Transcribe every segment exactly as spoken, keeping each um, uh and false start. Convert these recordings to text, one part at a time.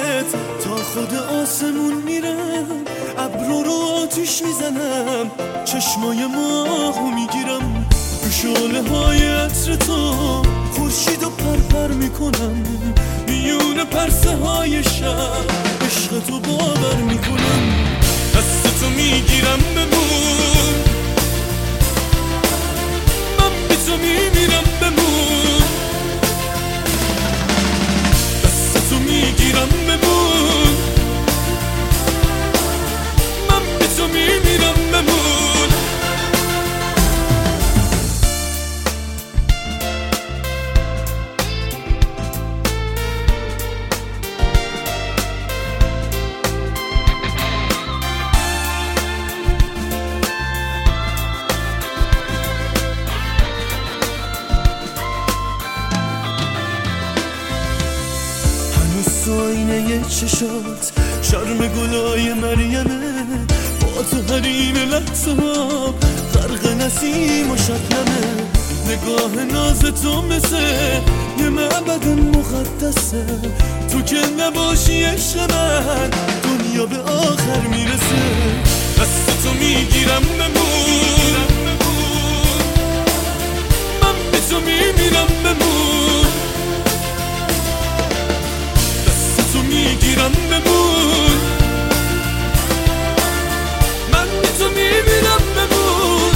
چشمت تا خود آسمون میرم، ابرو رو آتیش میزنم، چشمای ماهو میگیرم، تو شعله های عطر تو خورشید و پرپر میکنم، میون پرسه های شب عشق تو باور میکنم، دست تو میگیرم بمون، من بی تو میمیرم بمون، دست تو میگیرم بمون، من بی تو میمیرم بمون. تو آینه چشات شرم گلای مریمه، با تو حریم لحظه ها غرق نسیم و شبنمه، نگاه ناز تو مثل یه معبد مقدسه، تو که نباشی عشق من دنیا به آخر میرسه، دست تو میگیرم بمون، من به تو میمیرم بمون، میگیرم بمون، من بی تو میمیرم بمون.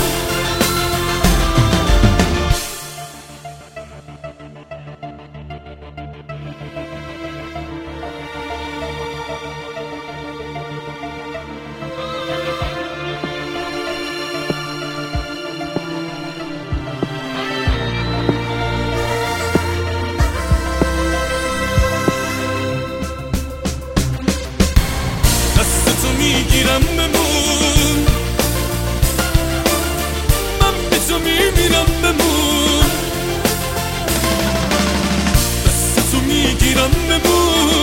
میگیرم بمون، من به تو میمیرم بمون، دست تو میگیرم بمون.